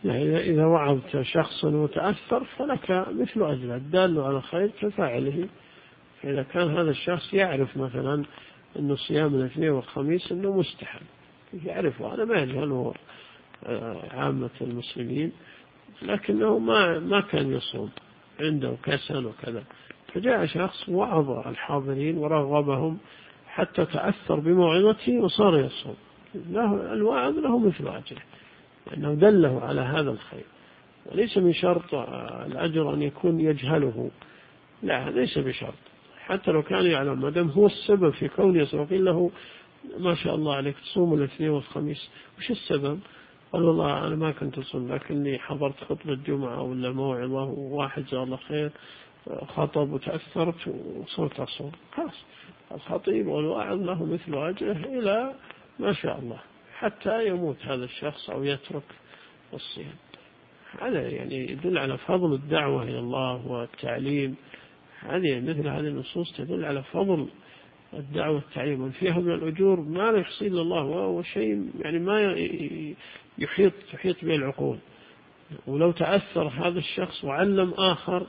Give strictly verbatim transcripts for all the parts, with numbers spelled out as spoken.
يعني إذا وعظت شخصا وتأثر فلك مثل أجر الدال على الخير كفاعله. فإذا كان هذا الشخص يعرف مثلا أن صيام الاثنين والخميس أنه مستحب، يعرفه، أنا ما يجهله عامة المسلمين، لكنه ما ما كان يصوم، عنده كسل وكذا، فجاء شخص وعظ الحاضرين ورغبهم حتى تأثر بموعظته وصار يصوم، له الواعظ له مثل أجره لأنه دله على هذا الخير. وليس من شرط الأجر أن يكون يجهله، لا ليس بشرط، حتى لو كان يعلم ما دام هو السبب في كون يصوم. قيل له ما شاء الله عليك تصوم الاثنين والخميس، وش السبب؟ قال والله أنا ما كنت أصوم لكني حضرت خطبة جمعة ولا موعظة وواحد جزاه الله خير خطب وتأثرت وصرت أصوم. خلاص الخطيب والواعظ له مثل أجره إلى ما شاء الله حتى يموت هذا الشخص أو يترك الصيام. هذا يعني يدل على فضل الدعوة إلى الله والتعليم. هذه مثل هذه النصوص تدل على فضل الدعوة والتعليم، وفيها من الأجور ما لا يحصي إلا الله، وهو شيء يعني ما يحيط تحيط به العقول. ولو تأثر هذا الشخص وعلم آخر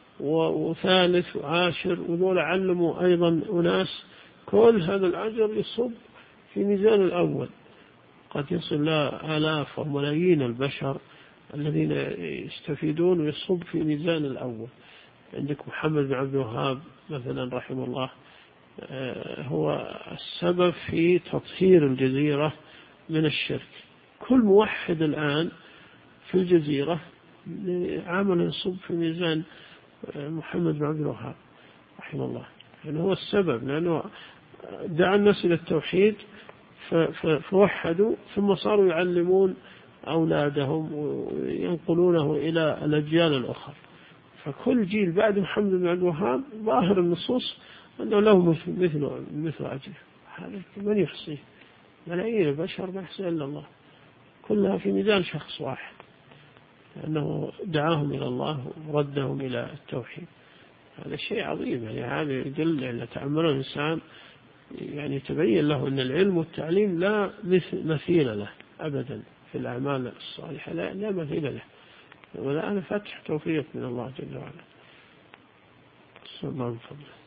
وثالث وعاشر وذول علموا أيضا أناس، كل هذا الأجر يصب في ميزان الأول. قد يصل لا آلاف وملايين البشر الذين يستفيدون ويصب في ميزان الأول. عندك محمد بن عبد الوهاب مثلا رحمه الله، هو السبب في تطهير الجزيرة من الشرك. كل موحد الآن في الجزيرة عمل يصب في ميزان محمد بن عبد الوهاب رحمه الله، يعني هو السبب، لأنه دعا الناس إلى التوحيد فوحدوا، ثم صاروا يعلمون أولادهم وينقلونه إلى الأجيال الأخرى. فكل جيل بعد محمد بن عبد الوهاب ظاهر النصوص أنه له مثل مثل مثل أجله. هذا من يحصيه؟ ملايين البشر ما يحصي إلا الله، كلها في ميزان شخص واحد، لأنه دعاهم إلى الله وردهم إلى التوحيد. هذا شيء عظيم، يعني هذا يدل على تأمل الإنسان، يعني تبين له أن العلم والتعليم لا مثيل له أبدا في الأعمال الصالحة، لا, لا مثيل له، والآن فتح توفيق من الله جل وعلا. صلى الله عليه وسلم.